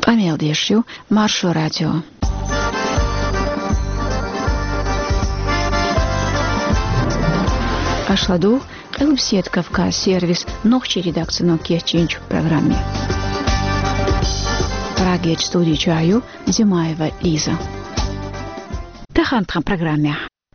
Amel Deshju, Marshall Radio. Ашладу, Элбсет Кавказ сервис, ногчи редакцию Кечинч в программе. Прагеч студии чаю, Зимаева Лиза. Тахантхан программе.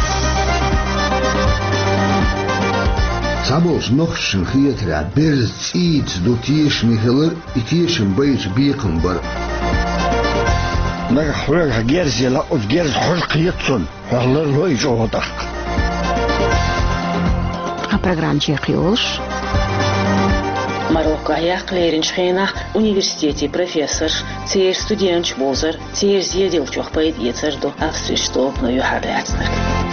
Sabos nochtschen hietra berz iets dotiers Micheler itieshen beits biekenbar. Nag xrag gerzela of gerz xulqiytsun. Hallar loij odak. A программ Чехиолш. Марокко яқлерин шхена университете профессор, цер студент болзар, цер зедилчох пайд ецерду австрийштоп на юхарлятснер.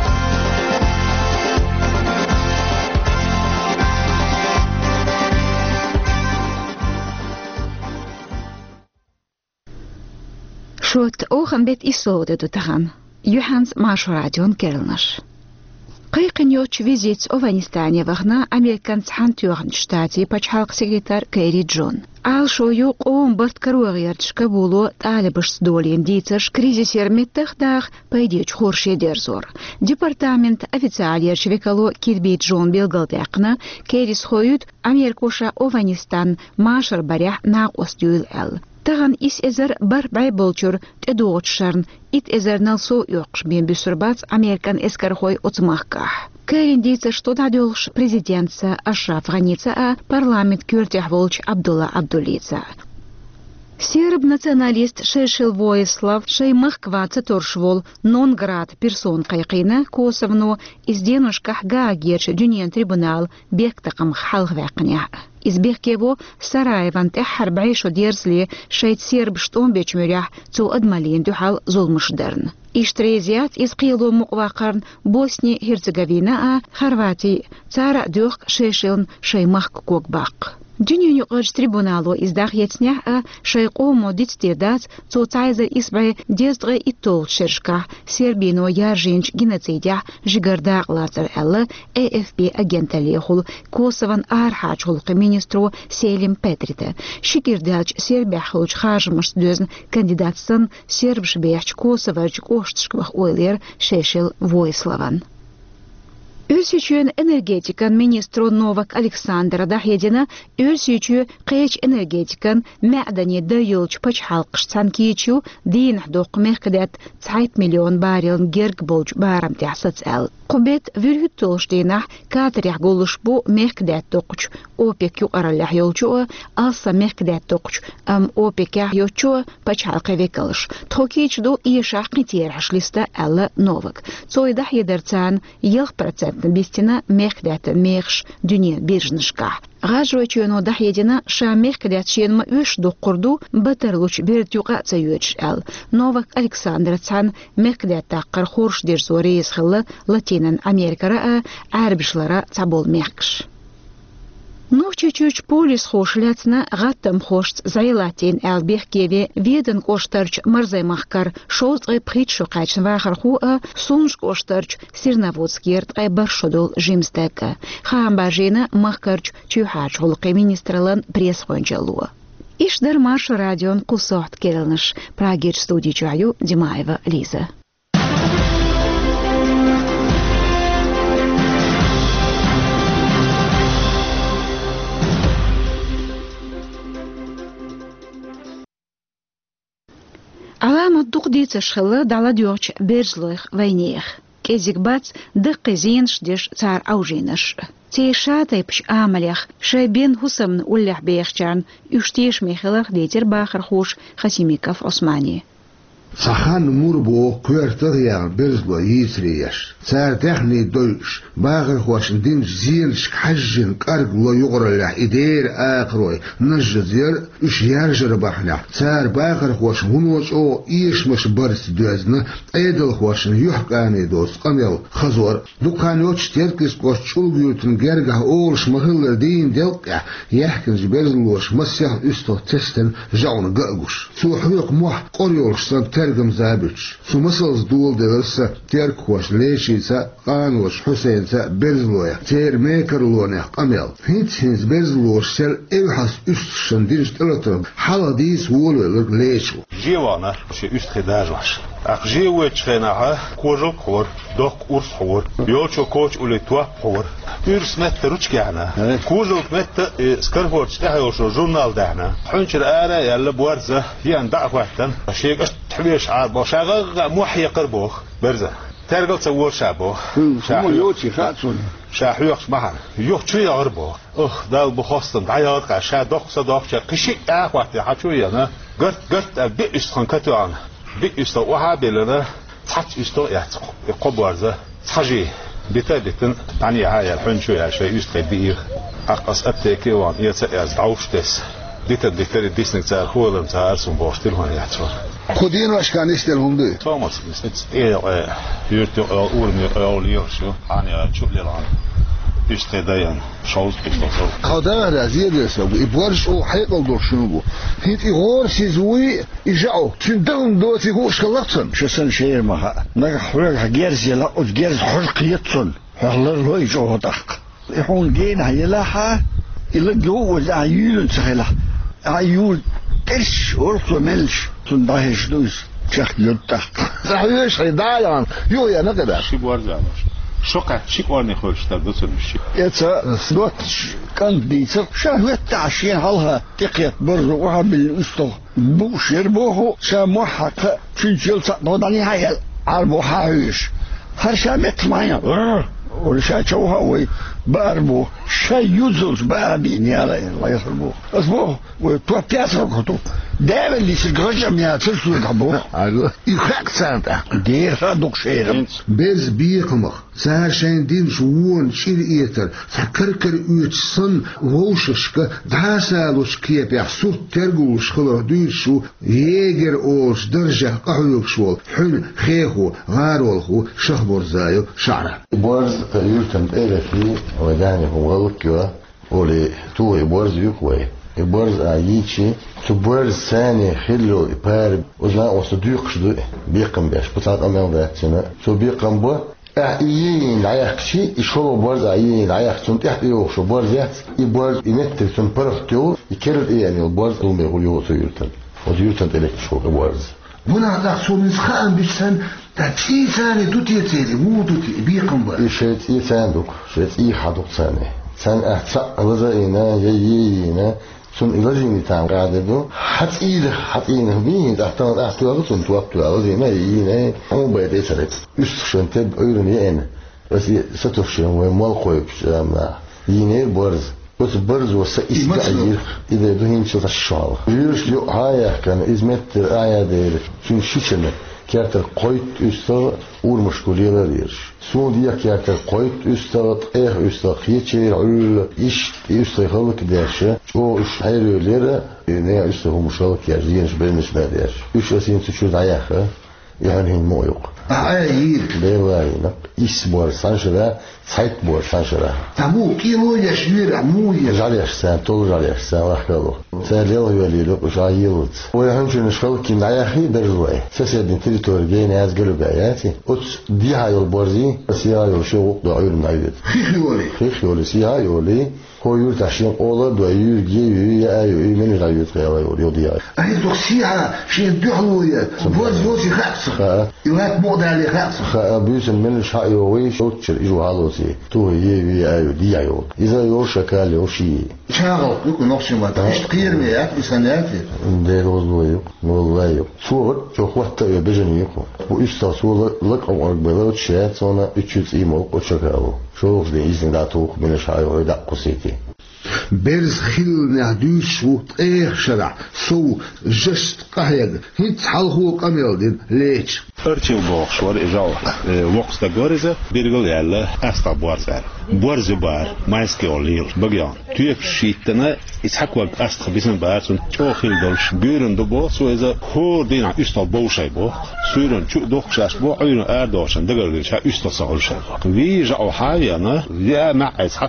Шот охам бет исоде дутаган. Юханс Машурадион Керлнаш. Qayqın yoç vizit Afganistanya vaqna Amerikan Txantyoğun штати пачхалq секретар Кэри Джон. Ал шою qoğun bart karuğyarçka bulu talibış dolin ditsаш кризисер меттахдах пайдеч хоршедер зор. Департамент официалер швекало Кирби Джон белгалдақна Кэрис хоют Америкоша Афганистан машар барях нақ остюйл эл. Таган ис эзер бар бай болчур тедуотшарн ит эзер налсо юқш бен бюсурбац Американ эскархой отмахках. Кэрин дейца, что дадёлш президентца Ашраф Ганица, а парламент кюртях волч Абдулла Абдулица. Серб националист Шешел Воислав Шеймах кваца торшвол нон-град персон кайкина Косовно из денушках гаагерч дюнен трибунал бектакам халгвакня. Избег его Сараеван техар байшо дерзли шейт серб штом бечмюрях цу адмалин дюхал зулмушдерн. Иштрезиат из қилу муқвақарн Босни Херцеговина а Хорватии цара дюх Шешелн Шеймах кокбақ. Дюню юqarj трибуналу издах яцнях а шейқому дицтедац цоцайзер избай дездгы итол шершка Сербино яржинч геноцидях жигардақ лацар эллы AFP агенталехул Косован архач хулқы министру Селим Петрита. Шикирдач Сербияхлуч хажмыш дөзн кандидатсын сербшбеяч Косовач оштышквах ойлер Шешел Воиславан. Өлсүчүн энергетикан министру Новак Александра Дахедина өлсүчү кыч энергетикан мәдәни дайылч пачхалкыш санкичу дин доқ мехкадет 5 миллион баррел герг болч барам тясацэл. Кубет вүргүттөлштейнах катрях голуш бу мехкадет тоқуч ОПЕК юқаралях йолчу алса мехкадет тоқуч ОПЕК йочу пачхалкы векалыш. Тхокичду иешах китерашлиста Элла Новак. Цойдах едерцан 1% бистина мехкадет мехш дюне биржнышка. Гажрочуно дахедина ша мехкадет ченма үш доқурду батарлуч бертюqa цаюч эл. Новак Александр цан мехкадет таққар хорш дерзори исхылы Латинан Америкара арбишлара цабол мехкш. Нухчичуч полис хошляцна гаттам хошц зайлатин элбехкеве веден коштарч марзаймахкар шоузгай притшу качн вахархуа сунж коштарч сирнаводскерт ай баршодол жимстека. Хаамбажина махкарч чухач холқи министрлан пресс-хончалуа. Ишдар Марш радион кусохт керелныш. Прагеч студии чаю Димаева Лиза. Алама духдица шхылы дала дёрч берзлых войнех. Кезик бац дықы зинш деш цар аужинаш. Цей шатайпш амалях шайбен хусамн уллях бейхчан үштеш мехелах дейтер бахар хош Хасимиков Османи. Сахан мурбо квертогян берзло йисрияш. Цар техни дойш багыр хошин дин зилш хажжин каргло югралах идер акрой нажзер үш яржыр бахля. Цар багыр хош хуноч о ишмыш барс дөзны эдл хошин юхканы дос камел хазор дуканоч теркис кош чулгютын герга олш махыллар дин делка яхкин берзлош масях үсто тестен жаун гагуш. Сухук мох корьолш сан ترجم زابش سو مسلز دول درس تركوش ليشيسا قانوش حسينسا برزلويا تير ميكرلونيا قميل هينز برزلوش سل إبحث أستشن دينش تلترم حالا ديس وولو ليشو جيوانا شي أستخداجوش أخجيوش خيناها كوجل خور دوق أورس خور يوشو كوش أولي تواب خور يرس مت روشكانا كوجل مت سكرفورتش تحيوشو جورنال دهنا حنشر آرا يلا بورزة يان دعوة شيء تحبيش عاربو شاغا موحي قربوخ برزة ترجل تسوور شابو شو يوتي خاتون شاحيوخ معنا يوخ شوي غربو دال بخصن دعيات قا شا دوخ صدوخ شا قشي وقت حشوي أنا قرت بيش خنكتو أنا بيش تو وحابلنا تحت يستو يقبورزة تحجي بتابتن يعني هاي الحين شوي شوي يستقبير أقص أبتكي وان يتسأز دعوشتس ديتر ديسنك تاع خولم تاع ارسم بوشتل هون يحتوا خدين واش كان يستلهم دي توماس يرتو اول شو انا شو اللي راه يستداين شوز بيستو هذا رازيد يسوي يبورش او حيقل دور شنو بو هيت يغور سيزوي يجاو تندم دوتي غوش خلقتن شو سن شير ما نغحرق جيرز لا جيرز حرقيتن والله لو يجو دق يحون جين هيلاها إلا جوز عيون سهلة عيون إيش أرثو ملش تندهش دوس شخ يدتك صحيح هيدايان يو يا نقدر شي بورزا شقة شي قرني خوش تبدوس المشي يتا دوت كان ديتر شهوة تعشين هلها تقيت برروها بالأسطو بوشير بوهو ساموحك في جلسة نوداني هاي عربو حاويش هرشا متمايا ولشا شوها وي باربو شاي يوزوز بابين يا الله يخربوه اسمه وتوا بياسر كتو دائما اللي سجرجم يا ترسو يقبوه يخاك سانتا دير دوك شيرم بيز بيقمخ سهر شاين دين شوون شير ايتر فكركر يتسن ووششك دعاسالوش كيب يحصور ترقوش خلر دوشو ييجر اوش درجة قحلوك شوال حن خيخو غارولخو شخبور زايو شعره بورز يلتم إلفي وداني هو غلقوا ولي تو بورز يكوي بورز عيشي تبورز ثاني خلو يبارب وزنا وصديق شدو بيقم بيش بطاق أمام ذاتنا تو بيقم بو عيين عيخشي يشولو بورز عيين عيخشي تحت يوشو بورز يحت يبورز يمتل تنبرختيو يكرر يعني البورز دوم يقوليو سيلتم وزيلتم إلكشو بورز هنا داخل من سخان بيشان تاتشي ثاني دوتي تيلي مو دوتي بيقم بو شيت يساندوك شيت يحدوك ثاني سان أحسق غزاينا ييينا سن إلجيني تام قاعدة حت إيده بين تحتان أحتوى توقتوا غزاينا يينا مو بيدي سرت يستخشن تب أيرني أنا بس ستخشن ومال خويب شامنا يينا بورز بس برز وسائس كأير إذا دهين شو تشال يرش يو هاي كان إزمت آية دير شو شيشنا كارتر قويت أستر والمشكلة ليرش سون ديا كارتر قويت أستر أستر خيتشير عل إيش أستر خلق داشة أو إيش حيرو ليرة نيا أستر هو مشكلة كارزينش بينش ناداش إيش أسين تشود عياخة يعني هين مويق عيير بيلاينا إسبور سانشرا سايتبور سانشرا تمو كيلو يشمير مو يجعليش سان تولجعليش سان وحكالو سان ليلو يوليلو وشايلوت ويهمشو نشغل كي نعياخي برزوي ساسيدين تريتور جين هاز قلو باياتي وتس ديها يولبورزي سيهايو شو دعير نعيد خيخيولي سيهايولي هو يرتاحين أولا دوير جيبي يأيو من العيوت قياوي يوديها أي دوكسيها شيء دحلوية بوز يوسي خاصة يوهات مقدر عليه خاصة بيوس من الشايوي شوتشر إجو هالوسي تو يبي أيو ديايو إذا يوشكال يوشي شاغل يكون نقصي ما تشتقير ميات بسناتي ده روزويو والله صور شو وقت يبجن يكون وإشتا صور لك أو أربعة شات صنا إتشوت إيمو وشكاو شو في إذن داتوك من الشايوي دا قصيتي برز خيل نهدوش وطيخ شرع سو جست قهيق هيت حلخو قميل دين ليش أرتيو بوخ شوار إجاو وقت غورزة بيرغل يالا أستا بوارزار بوارز بار مايسكي أوليل بغيان تيك شيتنا إسحاق وقت أستا بيسن بارسون تو خيل دولش بيرن دو بو سو إذا هور دينا إستا بوشاي بو سويرن چو دوخ شاش بو عيون أردوشن دقر ديشا إستا سهل شاي في جاو حايانا يا مع إسحاق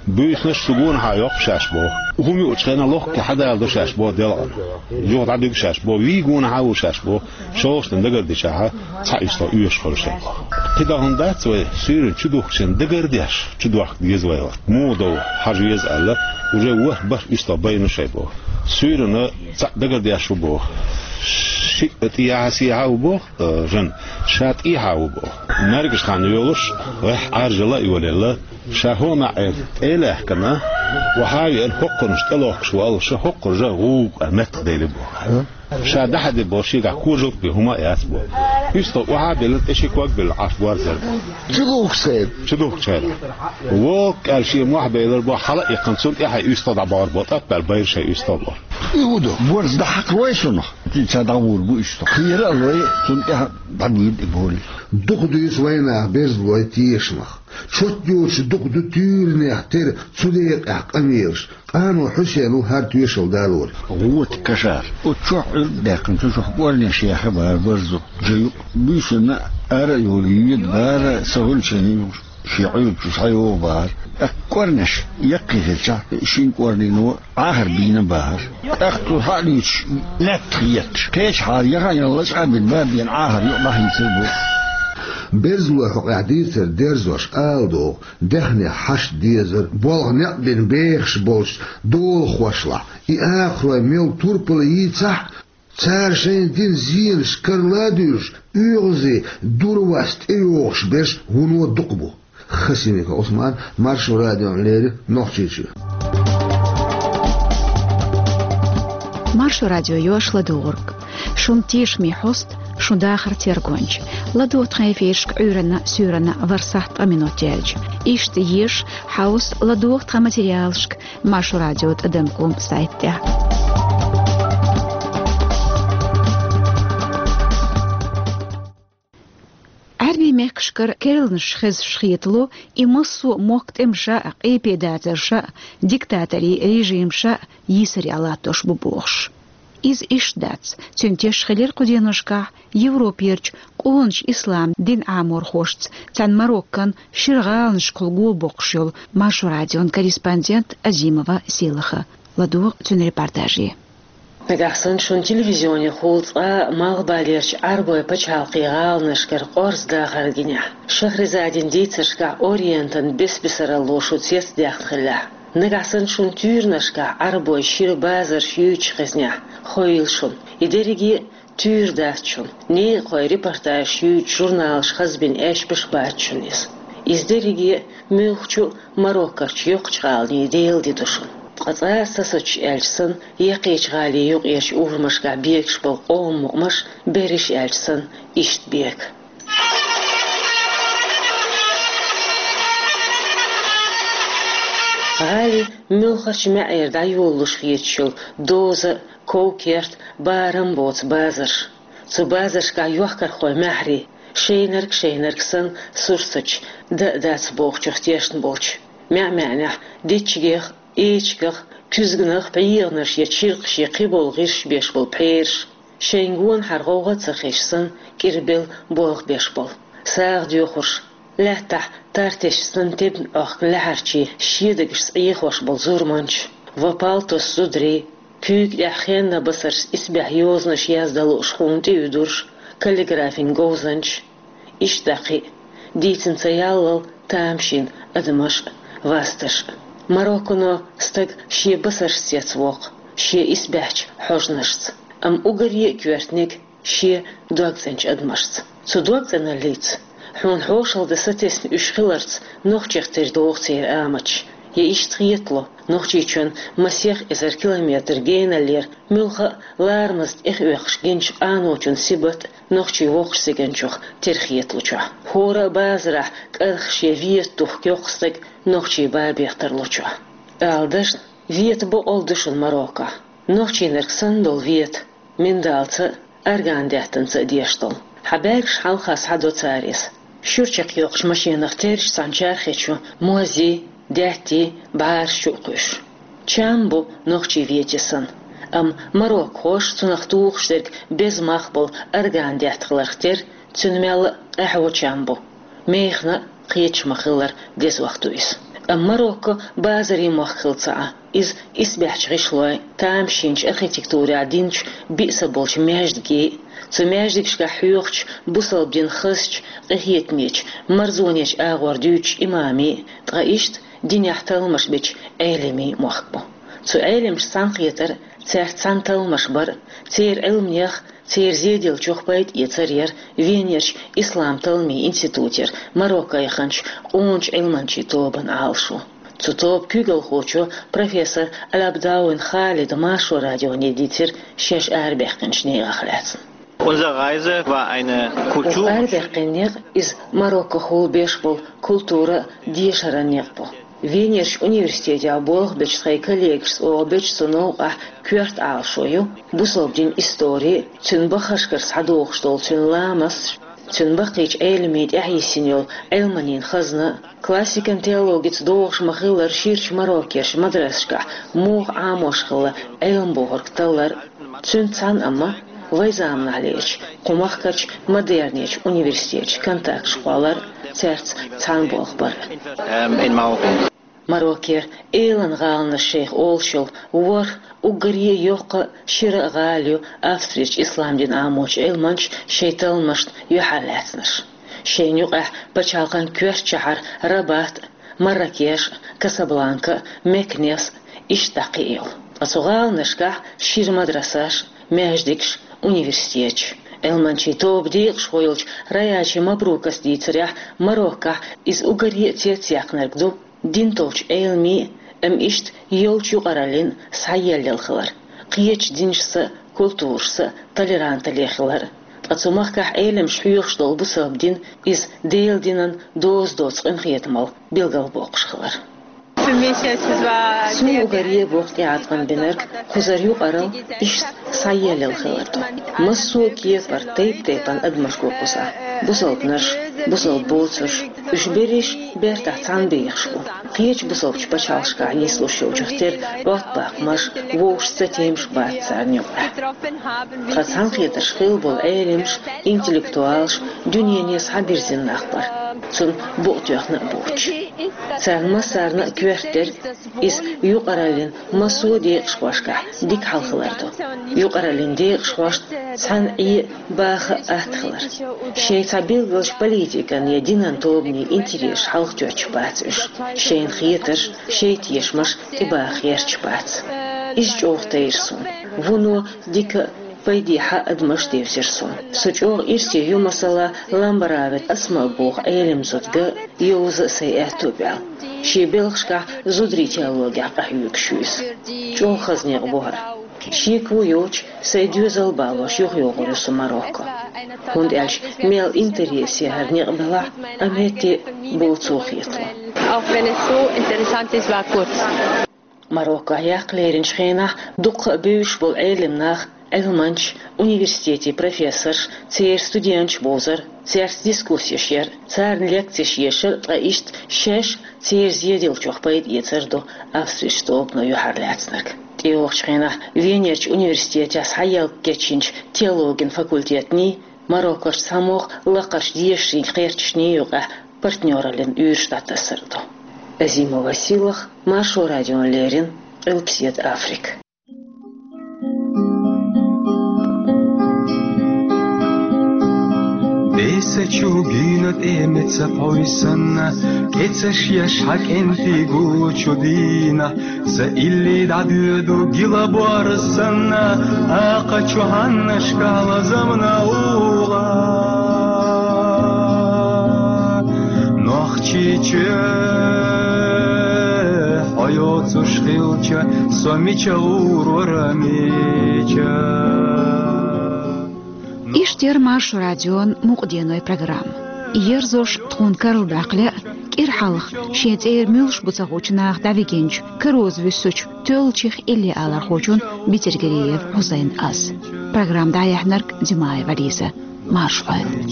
بيسنش سجون هايق شاشبو وهم يوتشنا لوك كحدا يلدو شاشبو دلان يوغد عدو شاشبو ويجون هاو شاشبو شوش ندقر دي شاها تايستو يوش خرشن كده هندات سوي سيرن شدوخ شن دقر ديش شدوخ ديز ويلا مودو حاجيز ألا وجوه بس يستو بين شيبو سيرن دقر ديش بو شيء سيها وبو جن شات إيها وبو نرجش خان يولش رح أرجلا يوليلا شاهونا إله كنا وهاي الحق نشتلوك شوال شحق رجعوا المت ديلبو شاد أحد بوشي كوجوك بهما ياسبو يستو وهابل إشي كوك بالعفوار زربو شدوك سيد ووك الشيء موحبة يلربو حلق يقنصون إيها يستضع باربوطات بالبير شيء يستضع يهودو بورز ده حق رويسونه تدور بو اشتو خير الله سنتها بعدين يقول دخدو يسوينا بيرزبو تيشمخ شوت يوش دخدو تيرني احتر صديق احقاميرش قانو حسينو هارتو يشل دالور هو تكشار وتشوح داقن تشوح بورني شيخ برزو جيو بيشنا ارى يوليد بارا سهول شنيو شيعيب شيعيو بار كورنش يقيه شين كورنينو آخر بينا بار أختو حاليش لا تخيط كيش حال يغاني الله شعب البابين آخر يقضح يسيبو بيرزلو حق عديثر ديرزوش آلدو دهني حش ديزر بولغ نقبن بيخش بولش دول خوشلا آخر ميل توربل يتصح صار شين دين زين شكرلادوش يغزي دورواست ايوغش بيش هونو دقبو خسينيك عثمان مارشو راديو ليري نوخشيشي مارشو راديو يوش لدورك شون تيش مي حوست شون داخر تيرغونج لدو تخيفيشك عورنا سورنا ورسحت امينوتيالج إشت يش حوس لدوخ تخماتيريالشك مارشو راديو تقدمكم سايت تاع عربي ميكشكر كيرلنش خز شخيطلو إمصو موقت إمشاء قيبيداتر شاء ديكتاتري ريجيم شاء يسري على توش ببوخش إز إشداتس تنتيش خلير قدينشكا يوروبيرج قونش إسلام دين عامور خوشتس تان مروكان شرغالنش قلقو بوخشيل مارشو راديون كوريسبوندنت أزيمова سيلخا لدو تن ريبورتاجي نجحسن شون تلفزيوني خولص مغباليرش عربوي بچالقي غال نشكر قرص داخل جناح شهر زادين ديتشكا أورينتن بسر اللوشو تيس داخل خلا نجحسن شون تير نشكا عربوي شير بازر شيوش خزناح خويل شون يدرجي تير داتشون ني خوي ريبورتاج شيوش جورنال خزبين ايش بش باتشونيس يدرجي ميوخشو مروكرش يوقشغالني ديل ديتوشون قطعسسش ألسن يقيش غالي يقيش أورمش قا بيكش بالقوم مقمش بريش ألسن إشت بيك غالي ملخش معير دا يولوش خيتشل دوزة كوكيرت بارم بوت بازر تو بازرش قا يوحكر خوي محري شينرك سن سورسج دات بوخ چختيشن بوچ معنح ديتشيخ إيشكخ كزغنخ بيغنش يتشيرقش يقبل غيرش بيشبل بحيرش شينغون حرغوغة تخيشسن كيربل بوغ بيشبل ساغ ديوخرش لاتح تارتش سنتبن أخ لحرشي شيدقش سعيخ وشبل زورمانش وپالتو سودري كيك لحخين بصر إسبح يوزنش يازدلو شخونتي يدورش كاليغرافين غوزنش إشتاقي ديتن سيالل تامشين أدمش واستش مروكونو استق شي بصر سيتسوق شي إسبحش حوجنشت أوغري كوارتنيك شي دوغزنش أدمشت سو دوغزن الليت حون حوشل دستيسن أشخلرت نوخجيخ تردوغتير آمتش يشتغيطلو نوخجيچون مسيخ إزر كيلومتر جين اللير ملخا لارمست إخوخش جنش آنوچون سيبت نوخجي وخش سيجنشوخ ترخيطلوچو هورا بازرح كأرخش يفيت توخ كيوخستك نوخجي باربيخترلوچو آلدش فيت بو أولدشون مروكا نوخجي نركسن دول فيت من دالتا أرغان دهتن سأديشتل حباكش حالخاس حدو تاريس شورچق يوخش ماشينخ تيرش سانچار خيچو موزي دهتي بعار شوقش چامبو نوخجي فيتسن مروك خوش تنختوخشترك بز مخبل أرغان دهتخلرختر تنمال أحو چامبو ميخنا قيتش مخلر ديز وقتويس Marokko bazari mochilca is isbech rishloi tam shinch architectura dinch bisa bolch mejdgi zu mejdgska huurch busal din khust gehetmich marzonich agwar duch imami traist din yahtal mashbich elimi mochbo zu elim sankhieter zert santal mashbar zer elmnich zer zedel chochbait yetzer venierch islam talmi instituter Marokko yakhanch onch elmanchi toban alshu zu top kugel hocho professor Alabdaun Khalid Masho radioeditör shesh arbechen schnee achlatzen. Unsere Reise war eine Kultur. Arbechen is Marokko holbeshbol kultura diesharanekpo. Венерш университете обоих бечсхай коллегс о бечсуно кюрт алшою бусобдин истории цюнбахашкар садох штол цюнламас цюнбахич эльмит яхисиньол элманин хазна классикан теологиц дош махилар ширч марокеш мадрашка мух амошхла элмборг таллар цюнцан ама вайзамна алеч кумахкач модернич университет контакт школар церц цанбохбар In Marokko. Marokkeer elan galne sheikh olshul war ugarye yoqa shira galyo Австрич исламдин амоч элманч шейталмашт юхалатнаш шейнюqa бачалган кверчахар Рабат Марракеш Касабланка Мекнес иштақиил асугалнашка шир мадрасаш междикш университет элманчи тобдиq шхойлч раячи мабрукас дицрях Марокко из угарье цецяхнаргду динтолч элми ишт йолчу qaralin сайяллхлар қиеч диншса культурса толерантлехлар ацумахках элем шхюйхштол бусабдин из дейлдинан доздоцын хиетмал билгалбоқшхлар Су угарье бохти атган бинер хузарью qarал ишт сайяллхларду массу киефар тейптейпан адмашкокуса бусалпнаш бусалбоцуш Ушбериш бертахцан бейхшку. Қиеч бусалч пачалшка не слушаючахтер бахмаш вошца темш бацарнюка. Хасан хетер шхил бол элемш интеллектуалш дюненес хабирзин нахбар. Цун боқтюахна боч. Царма сарна квертер из юқаралин масу дейхшвашка дик халхларду. Юқаралин дейхшвашт цан и баха ахтхлар. Шейца билгалш политикан единан тобни интерес халхтюач бацуш. Шейн хетер шейт ешмаш тибах ерч бац. Иш охтейрсун. Вуно дика Пайдиха адмаштевсерсон. Сучор ирси юмасала ламбаравет асмабух элемзутга юза сейэтубял. Шибелхшка зудри теология ахюкшуис. Чохазне обугар. Шикву йоч сейдюзал балош юхйогурусу Марокко. Хунд элш мел интереси харнеqbala амети болцухитло. Auch wenn es so interessant ist, war kurz. Marokko яқлерин шхена дуқ бюш бол элемнах Элманч университете профессор, цер студентч бозар, цер дискуссияшер, цер лекцияшер, ишт шеш цер зедел чохпайт ецерду Австрич стопно юхарлятснак. Теохчхена Венерч университете саял кечинч теологин факультетни Мароккош самох лақаш диешин херчшни юга партнерален юрштатасырду. Азимова Силах, Машо радио Лерин, Элпсет Африк. Esa chubinat emetsa poisanna Ketsa shiashak enti guchudina Sa illi dadudu gila boarsanna Aqa chuhanna shkala zamna uga Nohchiche Hayot ushkhilcha Somicha uroramicha Иштер Марш радион муqdeной программ. Ерзош тхун Карл Бакле кирхалх шетер мюлш буцагучнах давигенч кроз висуч тölчих илли алар хочун Битергериев Хусейн Ас. Программда яхнарк Димай Вализа Марш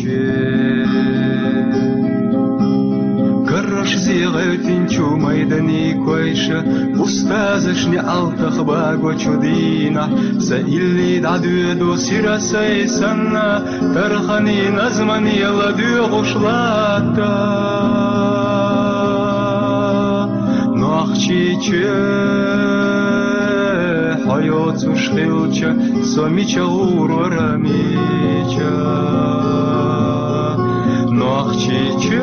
Караш зиғайтин чумайдани койша Устазышни алтах баго чудина За илли дадуеду сирасай санна Тархани назмани ладу гушлата ناخچیچه حیاتش خیلچه سمیچه غورورمیچه ناخچیچه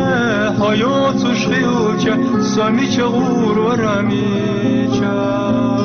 حیاتش خیلچه سمیچه غورورمیچه